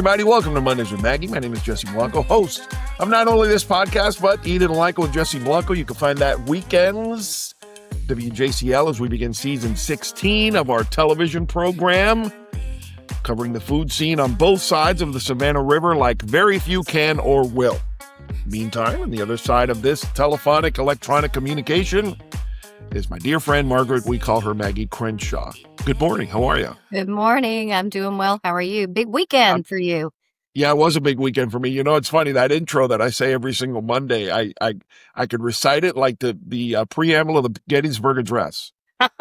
everybody. Welcome to Mondays with Maggie. My name is Jesse Blanco, host of not only this podcast, but Eat It and Like It with Jesse Blanco. You can find that weekends, WJCL, as we begin season 16 of our television program, covering the food scene on both sides of the Savannah River like very few can or will. Meantime, on the other side of this telephonic electronic communication is my dear friend, Margaret. We call her Maggie Crenshaw. Good morning. How are you? Good morning. I'm doing well. How are you? Big weekend for you. Yeah, it was a big weekend for me. You know, it's funny, that intro that I say every single Monday, I could recite it like the preamble of the Gettysburg Address.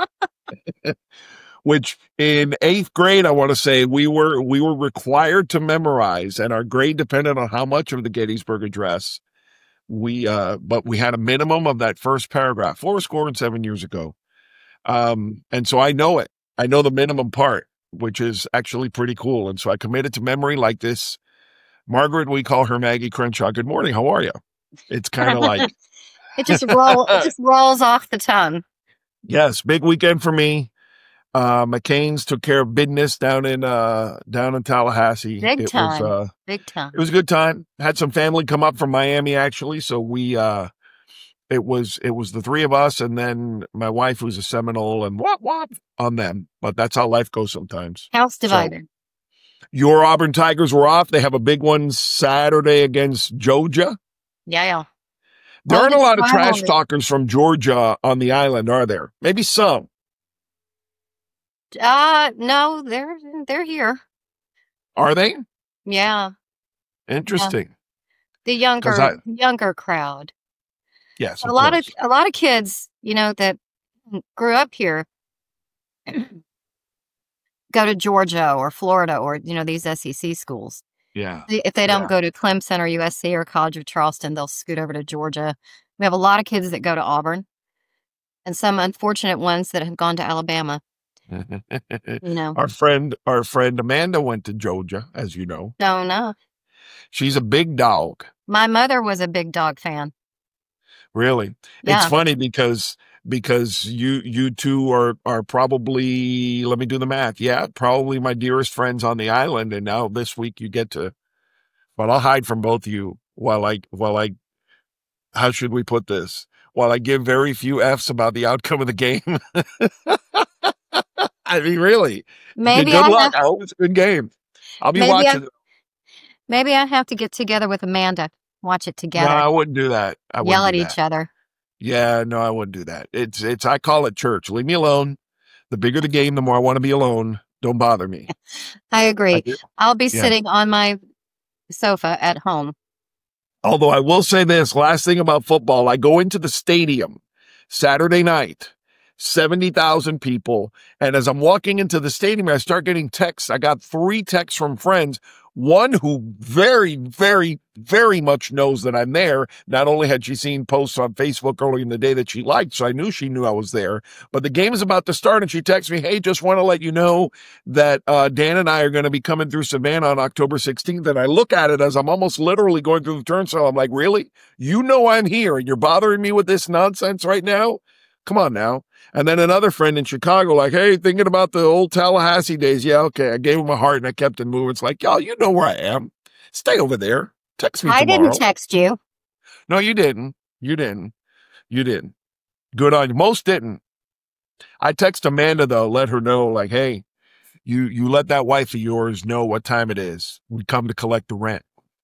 Which in 8th grade, I want to say we were required to memorize, and our grade depended on how much of the Gettysburg Address but we had a minimum of that first paragraph, 7 years ago. And so I know it. I know the minimum part, which is actually pretty cool. And so I committed to memory like this. Margaret, we call her Maggie Crenshaw. Good morning. How are you? It's kind of like it just rolls off the tongue. Yes, big weekend for me. McCain's took care of business down in Tallahassee. Big time. It was a good time. Had some family come up from Miami, actually. So it was the three of us, and then my wife, who's a Seminole, and wop on them. But that's how life goes sometimes. House divided. So, your Auburn Tigers were off. They have a big one Saturday against Georgia. Yeah. There aren't a lot of trash talkers from Georgia on the island, are there? Maybe some. No, they're here. Are they? Yeah. Interesting. The younger crowd. Yes. A lot of kids, that grew up here go to Georgia or Florida or, these SEC schools. Yeah. If they don't go to Clemson or USC or College of Charleston, they'll scoot over to Georgia. We have a lot of kids that go to Auburn, and some unfortunate ones that have gone to Alabama. Our friend Amanda went to Georgia, as you know. Don't know. She's a big dog. My mother was a big dog fan. Really? Yeah. It's funny because you two are probably, let me do the math. Yeah, probably my dearest friends on the island. And now this week you get to, but I'll hide from both of you while I, how should we put this? While I give very few F's about the outcome of the game. I mean, really. Maybe good luck. I hope it's a good game. I'll be watching. Maybe I have to get together with Amanda. Watch it together. No, I wouldn't do that. Yell at each other. Yeah, no, I wouldn't do that. It's. I call it church. Leave me alone. The bigger the game, the more I want to be alone. Don't bother me. I agree. I'll be sitting on my sofa at home. Although I will say this, last thing about football, I go into the stadium Saturday night. 70,000 people. And as I'm walking into the stadium, I start getting texts. I got 3 texts from friends. One who very, very, very much knows that I'm there. Not only had she seen posts on Facebook early in the day that she liked, so I knew she knew I was there. But the game is about to start, and she texts me, hey, just want to let you know that Dan and I are going to be coming through Savannah on October 16th. And I look at it as I'm almost literally going through the turnstile. I'm like, really? You know I'm here, and you're bothering me with this nonsense right now? Come on now. And then another friend in Chicago, like, hey, thinking about the old Tallahassee days. Yeah, okay. I gave him a heart and I kept it moving. It's like, y'all, you know where I am. Stay over there. Text me tomorrow. I didn't text you. No, you didn't. You didn't. Good on you. Most didn't. I text Amanda, though, let her know, like, hey, you let that wife of yours know what time it is. We come to collect the rent.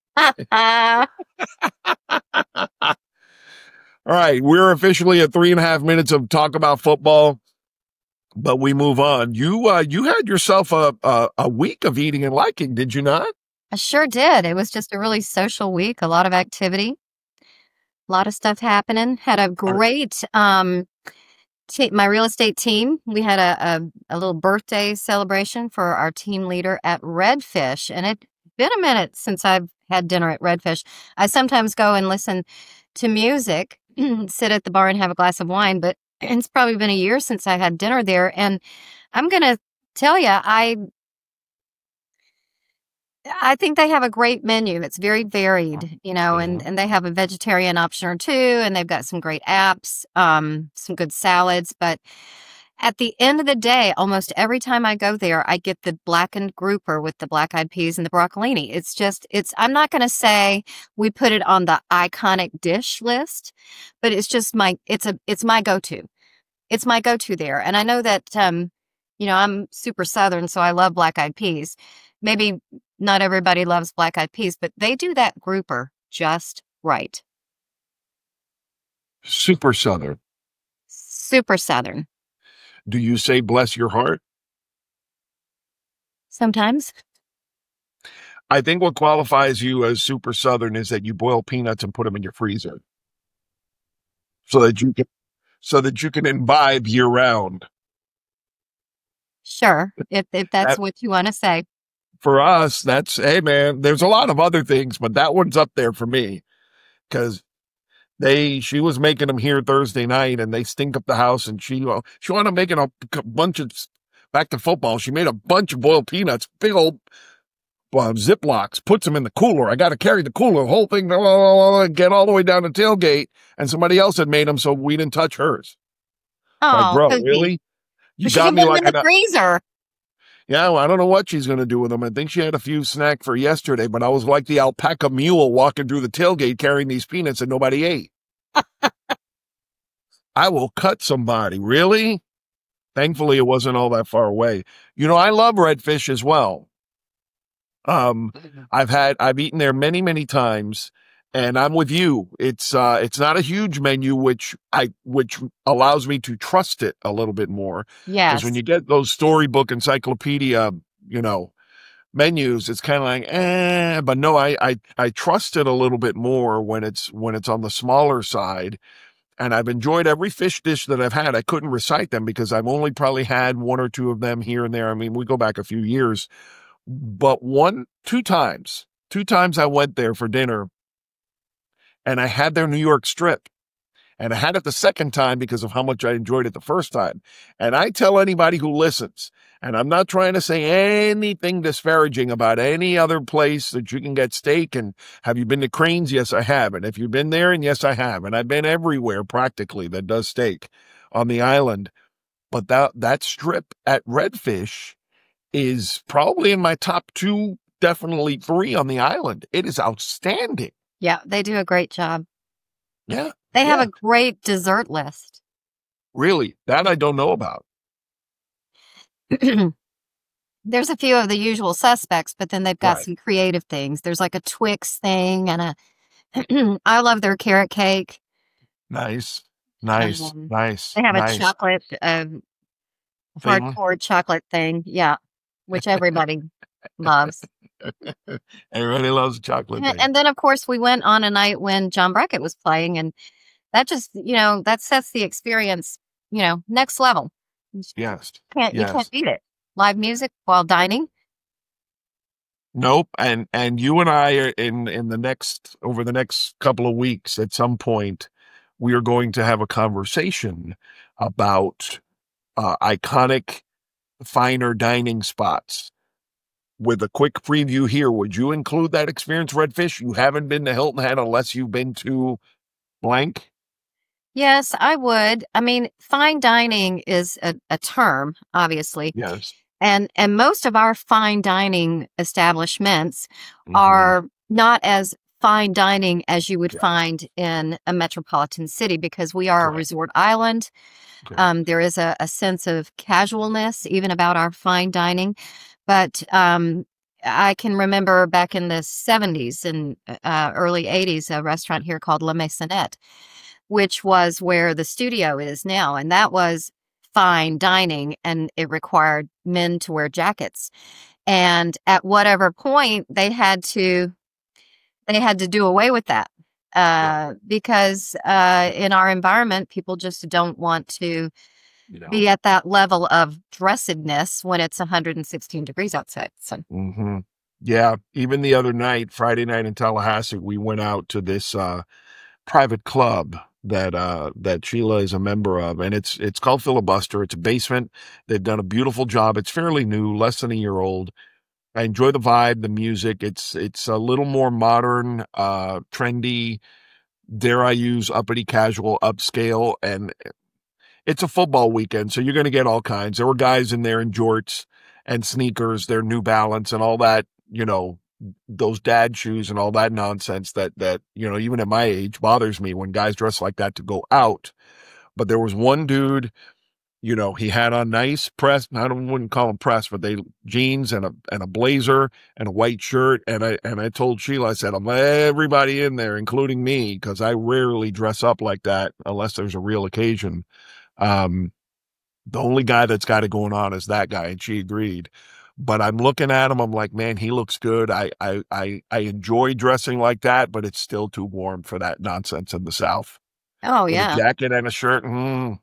All right, we're officially at 3.5 minutes of talk about football, but we move on. You had yourself a week of eating and liking, did you not? I sure did. It was just a really social week, a lot of activity, a lot of stuff happening. Had a great my real estate team. We had a little birthday celebration for our team leader at Redfish, and it's been a minute since I've had dinner at Redfish. I sometimes go and listen to music, sit at the bar and have a glass of wine, but it's probably been a year since I had dinner there. And I'm going to tell you, I think they have a great menu. It's very varied, and they have a vegetarian option or two, and they've got some great apps, some good salads. But At the end of the day, almost every time I go there, I get the blackened grouper with the black-eyed peas and the broccolini. I'm not going to say we put it on the iconic dish list, but it's my go-to. It's my go-to there. And I know that, I'm super Southern, so I love black-eyed peas. Maybe not everybody loves black-eyed peas, but they do that grouper just right. Super Southern. Super Southern. Do you say bless your heart? Sometimes. I think what qualifies you as super Southern is that you boil peanuts and put them in your freezer so that you can imbibe year round. Sure, if that's That, what you want to say. for us, hey man, there's a lot of other things, but that one's up there for me because she was making them here Thursday night and they stink up the house, and she wound up making a bunch of, back to football, she made a bunch of boiled peanuts, big old Ziplocs, puts them in the cooler. I got to carry the cooler, the whole thing, get all the way down the tailgate, and somebody else had made them, so we didn't touch hers. Like, Oh, bro, Pookie. really? You She got can me put them like in the freezer. Yeah, well, I don't know what she's going to do with them. I think she had a few snack for yesterday, but I was like the alpaca mule walking through the tailgate carrying these peanuts that nobody ate. I will cut somebody. Really? Thankfully, it wasn't all that far away. I love redfish as well. I've eaten there many, many times, and I'm with you. It's not a huge menu, which allows me to trust it a little bit more. Yes. Because when you get those storybook encyclopedia, menus, it's kind of like, but no, I trust it a little bit more when it's on the smaller side. And I've enjoyed every fish dish that I've had. I couldn't recite them because I've only probably had one or two of them here and there. I mean, we go back a few years, but two times I went there for dinner and I had their New York strip, and I had it the second time because of how much I enjoyed it the first time. And I tell anybody who listens, and I'm not trying to say anything disparaging about any other place that you can get steak. And have you been to Crane's? Yes, I have. And if you've been there, and yes, I have. And I've been everywhere practically that does steak on the island. But that strip at Redfish is probably in my top two, definitely three on the island. It is outstanding. Yeah, they do a great job. Yeah. They have a great dessert list. Really? That I don't know about. There's a few of the usual suspects, but then they've got some creative things. There's like a Twix thing and I love their carrot cake. Nice. They have a chocolate, hardcore chocolate thing. Yeah. Which everybody loves. Everybody loves chocolate. And then, of course, we went on a night when John Brackett was playing, and that just, that sets the experience, next level. Yes. You can't beat it. Live music while dining. Nope. And you and I are over the next couple of weeks, at some point, we are going to have a conversation about iconic, finer dining spots. With a quick preview here, would you include that experience, Redfish? You haven't been to Hilton Head unless you've been to blank? Yes, I would. I mean, fine dining is a term, obviously. Yes. And most of our fine dining establishments are not as fine dining as you would find in a metropolitan city, because we are a resort island. There is a sense of casualness even about our fine dining. But I can remember back in the 70s and early 80s, a restaurant here called La Maisonette, which was where the studio is now. And that was fine dining, and it required men to wear jackets. And at whatever point, they had to do away with that because in our environment, people just don't want to be at that level of dressedness when it's 116 degrees outside. So. Yeah. Even the other night, Friday night in Tallahassee, we went out to this private club that Sheila is a member of, and it's called Filibuster. It's a basement. They've done a beautiful job. It's fairly new, less than a year old. I enjoy the vibe, the music. It's a little more modern, trendy, dare I use uppity, casual, upscale, and it's a football weekend, so you're going to get all kinds. There were guys in there in jorts and sneakers, their New Balance and all that, those dad shoes and all that nonsense that, even at my age bothers me when guys dress like that to go out. But there was one dude, he had on nice press, I wouldn't call them press, but they jeans and a blazer and a white shirt. And I told Sheila, I said, I'm everybody in there, including me, because I rarely dress up like that unless there's a real occasion. The only guy that's got it going on is that guy, and she agreed. But I'm looking at him, I'm like, man, he looks good. I enjoy dressing like that, but it's still too warm for that nonsense in the South. Oh, With yeah. a jacket and a shirt. No.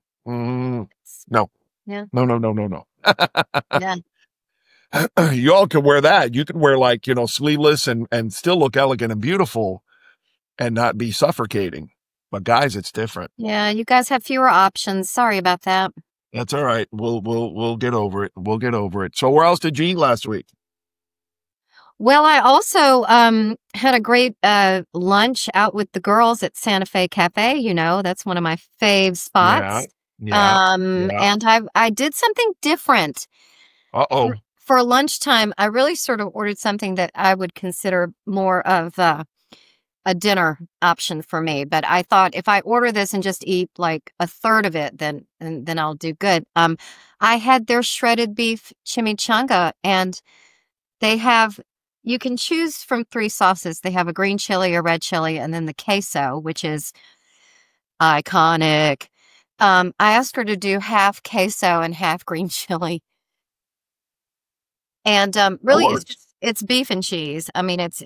Yeah. No. Yeah. You all can wear that. You can wear sleeveless and still look elegant and beautiful and not be suffocating. But guys, it's different. Yeah. You guys have fewer options. Sorry about that. That's all right. We'll get over it. We'll get over it. So where else did you eat last week? Well, I also had a great lunch out with the girls at Santa Fe Cafe. That's one of my fave spots. Yeah. And I did something different. Uh-oh. For lunchtime, I really sort of ordered something that I would consider more of a dinner option for me. But I thought if I order this and just eat like a third of it, then I'll do good. I had their shredded beef chimichanga, and you can choose from 3 sauces. They have a green chili, a red chili, and then the queso, which is iconic. I asked her to do half queso and half green chili. And really, it's beef and cheese. I mean, it's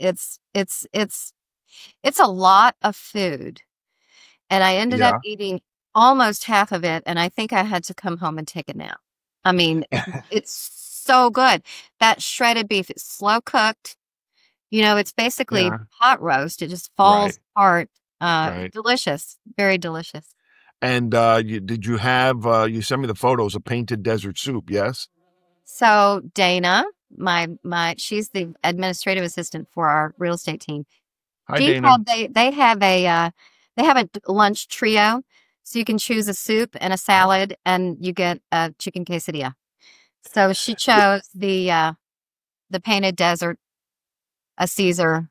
a lot of food, and I ended up eating almost half of it, and I think I had to come home and take a nap. I mean, it's so good. That shredded beef is slow cooked. It's basically hot roast. It just falls apart. Delicious, very delicious. And did you have? You sent me the photos of painted desert soup. Yes. So Dana, she's the administrative assistant for our real estate team. Hi, Dana. They have a lunch trio, so you can choose a soup and a salad, and you get a chicken quesadilla. So she chose the painted desert, a Caesar.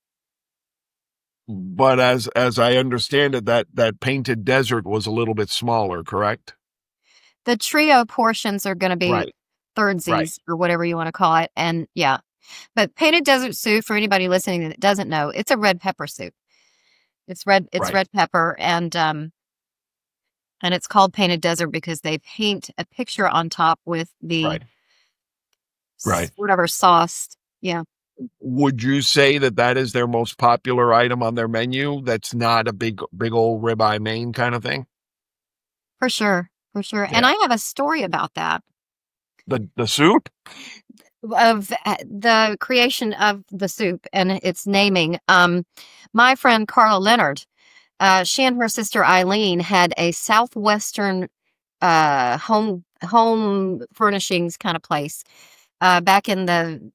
But as I understand it, that painted desert was a little bit smaller, correct? The trio portions are going to be thirdsies or whatever you want to call it, and yeah. But painted desert soup, for anybody listening that doesn't know, it's a red pepper soup. It's red pepper, and it's called painted desert because they paint a picture on top with the whatever sauce. Yeah. Would you say that is their most popular item on their menu? That's not a big old ribeye main kind of thing? For sure. Yeah. And I have a story about that. The soup? Of the creation of the soup and its naming. My friend Carla Leonard, she and her sister Eileen had a Southwestern home furnishings kind of place back in the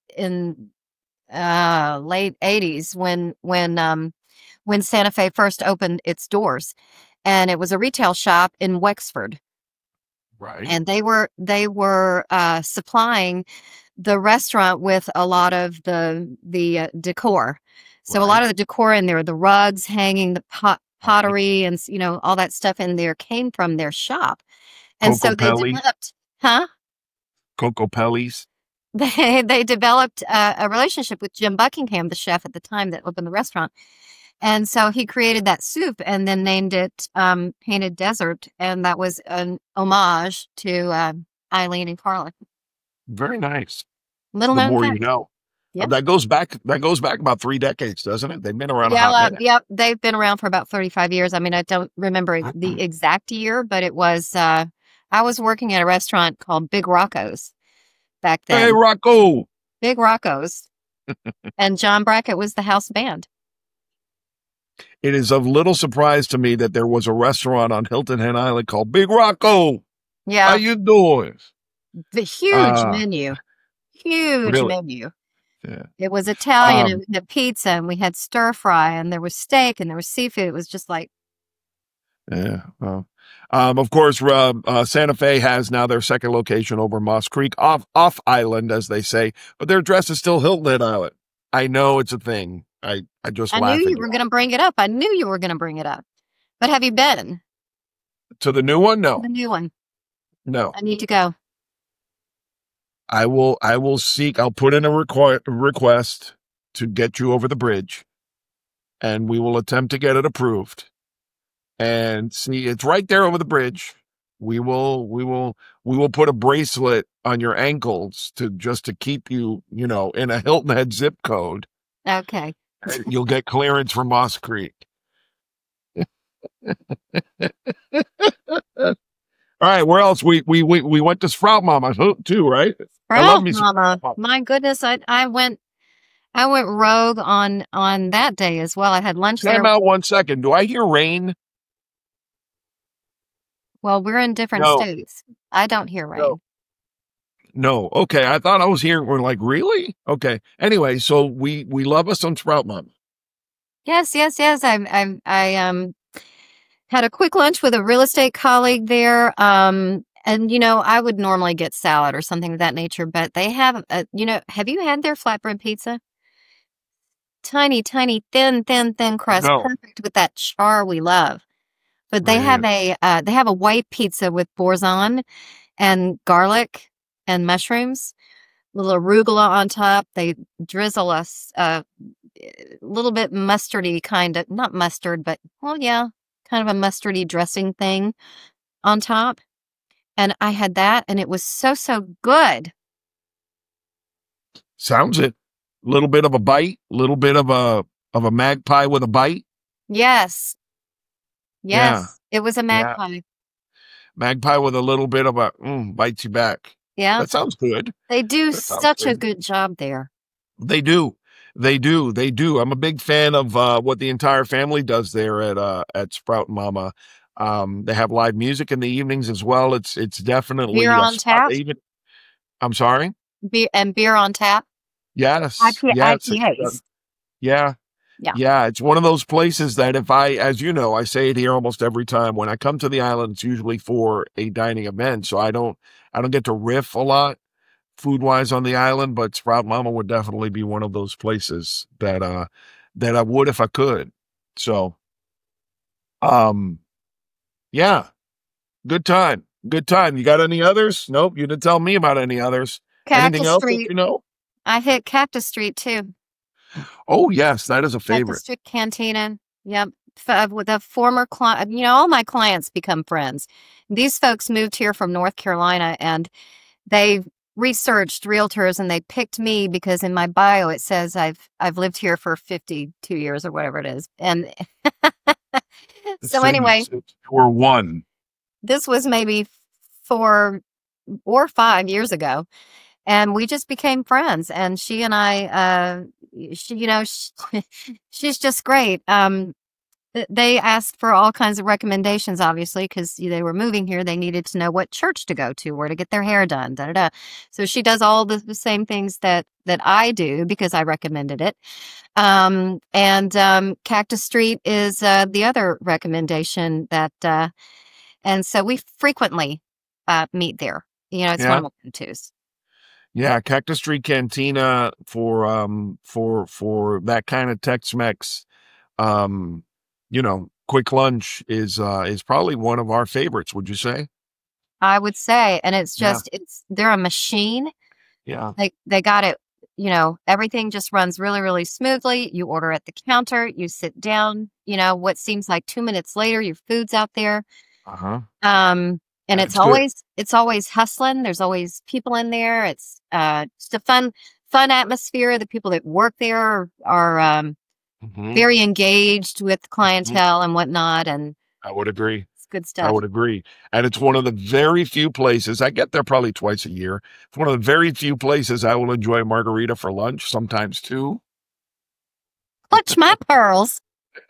late 80s when Santa Fe first opened its doors, and it was a retail shop in Wexford. Right. And they were supplying the restaurant with a lot of the decor. So a lot of the decor in there, the rugs hanging, the pottery, and all that stuff in there came from their shop. And so they developed, Coco Pelli's. They developed a relationship with Jim Buckingham, the chef at the time that opened the restaurant. And so he created that soup and then named it Painted Desert. And that was an homage to Eileen and Carla. Very nice. Little the known more fact. you know. Yep. That goes back about 3 decades, doesn't it? They've been around a hot minute. Yep. They've been around for about 35 years. I mean, I don't remember the exact year, but it was, I was working at a restaurant called Big Rocco's back then. Hey, Rocco! Big Rocco's. And John Brackett was the house band. It is of little surprise to me that there was a restaurant on Hilton Head Island called Big Rocco. Yeah. How you doing? The huge menu. Huge menu. Yeah. It was Italian, and we had pizza, and we had stir fry, and there was steak, and there was seafood. It was just like Yeah. Well, of course, Santa Fe has now their second location over Moss Creek, off island, as they say, but their address is still Hilton Head Island. I know it's a thing. I just I knew laugh at you you. were going to bring it up. I knew you were going to bring it up. But have you been To the new one? to No, the new one? no. I need to go. I will seek. I'll put in a request to get you over the bridge, and we will attempt to get it approved. And see, it's right there over the bridge. We will put a bracelet on your ankles to keep you, in a Hilton Head zip code. Okay. And you'll get clearance from Moss Creek. All right, where else? We went to Sprout Mama too, right? I love Sprout me some Mama. Sprout Mama. My goodness, I went rogue on that day as well. I had lunch there. Time out 1 second. Do I hear rain? Well, we're in different No. states. I don't hear rain. No. No. Okay. I thought I was hearing. We're like, really? Okay. Anyway, so we love us some Sprout Mama. Yes. I had a quick lunch with a real estate colleague there. And I would normally get salad or something of that nature, but they have have you had their flatbread pizza? Tiny, thin crust, No. perfect with that char we love. But they have a white pizza with boursin and garlic and mushrooms, little arugula on top. They drizzle us a little bit mustardy kind of, not mustard, but kind of a mustardy dressing thing on top. And I had that, and it was so good. Sounds it. Little bit of a bite, little bit of a magpie with a bite. Yes. Yeah. It was a magpie. Magpie with a little bit of a bites you back. Yeah. That sounds good. They do That sounds such a good. good job there. They do. I'm a big fan of what the entire family does there at Sprout Mama. They have live music in the evenings as well. It's definitely Beer a on spot. tap? I'm sorry. Beer on tap. Yes. Yes. IPAs. Yeah. Yeah. Yeah. It's one of those places that as you know, I say it here almost every time when I come to the island, it's usually for a dining event. So I don't get to riff a lot food wise on the island, but Sprout Mama would definitely be one of those places that I would if I could. So, yeah, good time. Good time. You got any others? Nope. You didn't tell me about any others. Anything Cactus else that Street. you know? I hit Cactus Street too. Oh yes, that is a favorite. Cactus Street Cantina. Yep. With a former client, all my clients become friends. These folks moved here from North Carolina, and they researched realtors, and they picked me because in my bio it says I've lived here for 52 years or whatever it is. And so anyway, we're one. This was maybe 4 or 5 years ago, and we just became friends. And she and I, she's just great. They asked for all kinds of recommendations, obviously, because they were moving here. They needed to know what church to go to, where to get their hair done, da da da. So she does all the same things that I do because I recommended it. And Cactus Street is the other recommendation that, and so we frequently meet there. It's one of my go-tos. Yeah, Cactus Street Cantina for that kind of Tex-Mex. Quick lunch is probably one of our favorites, would you say? I would say, and it's just they're a machine. Yeah. They got it, everything just runs really, really smoothly. You order at the counter, you sit down, what seems like 2 minutes later, your food's out there. Uh-huh. And it's always hustling. There's always people in there. It's just a fun atmosphere. The people that work there are very engaged with clientele and whatnot. And I would agree. It's good stuff. I would agree. And it's one of the very few places, I get there probably twice a year. It's one of the very few places I will enjoy a margarita for lunch, sometimes two. Clutch my pearls.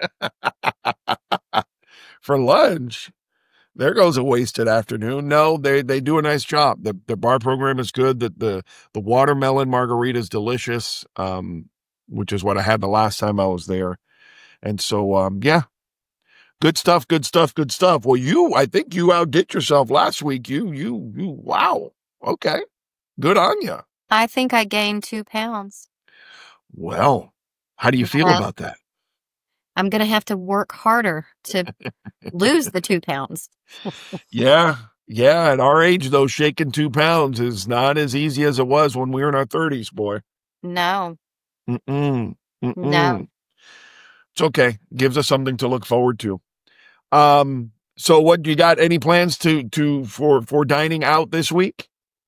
For lunch, there goes a wasted afternoon. No, they do a nice job. The bar program is good. The watermelon margarita is delicious, which is what I had the last time I was there. And so, Good stuff, good stuff, good stuff. Well, I think you outdid yourself last week. Wow. Okay. Good on you. I think I gained 2 pounds. Well, how do you feel Well, about that? I'm going to have to work harder to lose the 2 pounds. Yeah. Yeah. At our age, though, shaking 2 pounds is not as easy as it was when we were in our 30s, boy. No. Mm-mm. Mm-mm. No. It's okay. Gives us something to look forward to. So what, you got any plans for dining out this week?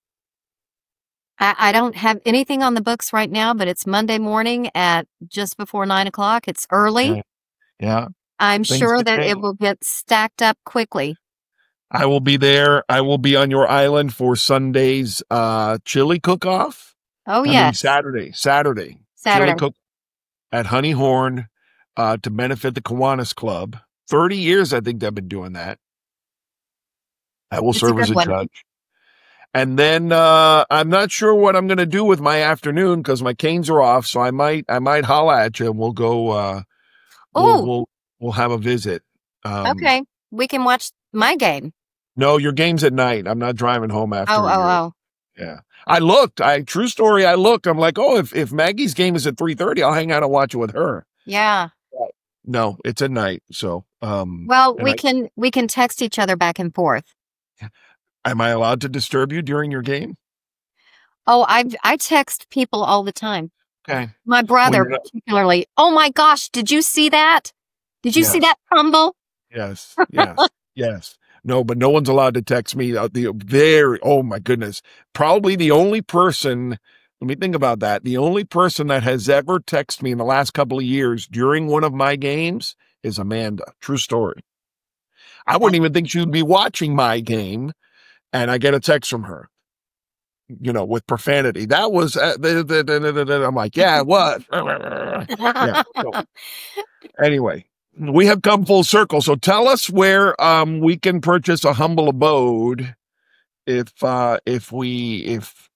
I don't have anything on the books right now, but it's Monday morning at just before 9 o'clock. It's early. Yeah. I'm Things sure can that it change. will get stacked up quickly. I will be there. I will be on your island for Sunday's chili cook-off. Oh, I mean, yes. Saturday. Saturday. Chili cook at Honey Horn to benefit the Kiwanis Club. 30 years, I think they've been doing that. I will It's a serve as good a one. judge. And then I'm not sure what I'm going to do with my afternoon because my canes are off. So I might holla at you and we'll go. We'll have a visit. Okay. We can watch my game. No, your game's at night. I'm not driving home after. Oh. Yeah. I looked. True story. I looked. I'm like, oh, if Maggie's game is at 3:30, I'll hang out and watch it with her. Yeah. No, it's at night. So, well, we can text each other back and forth. Am I allowed to disturb you during your game? Oh, I text people all the time. Okay. My brother particularly. Oh my gosh, did you see that? Did you see that fumble? Yes. Yes. No, but no one's allowed to text me. Oh my goodness. Probably the only person, let me think about that. The only person that has ever texted me in the last couple of years during one of my games is Amanda. True story. I wouldn't even think she would be watching my game. And I get a text from her, with profanity. That was, I'm like, yeah, what? Yeah. So, anyway, we have come full circle. So tell us where we can purchase a humble abode if we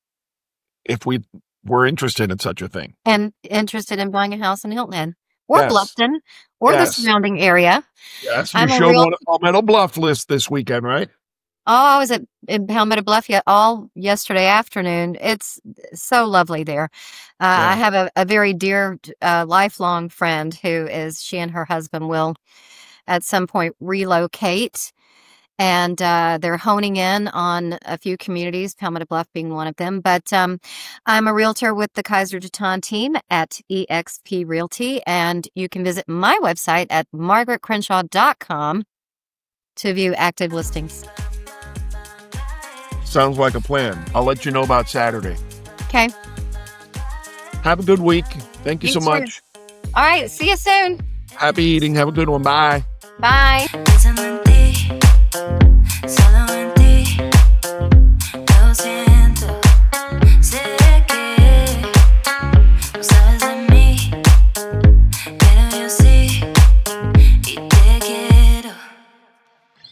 were interested in such a thing. And interested in buying a house in Hilton Head or Yes. Bluffton or the surrounding area. Yes, you showed one at Palmetto Bluff list this weekend, right? Oh, I was in Palmetto Bluff all yesterday afternoon. It's so lovely there. I have a very dear, lifelong friend she and her husband will at some point relocate. And they're honing in on a few communities, Palmetto Bluff being one of them. But I'm a realtor with the Kaiser Jeton team at eXp Realty. And you can visit my website at margaretcrenshaw.com to view active listings. Sounds like a plan. I'll let you know about Saturday. Okay. Have a good week. Thank you so much. All right. See you soon. Happy eating. Have a good one. Bye. Bye.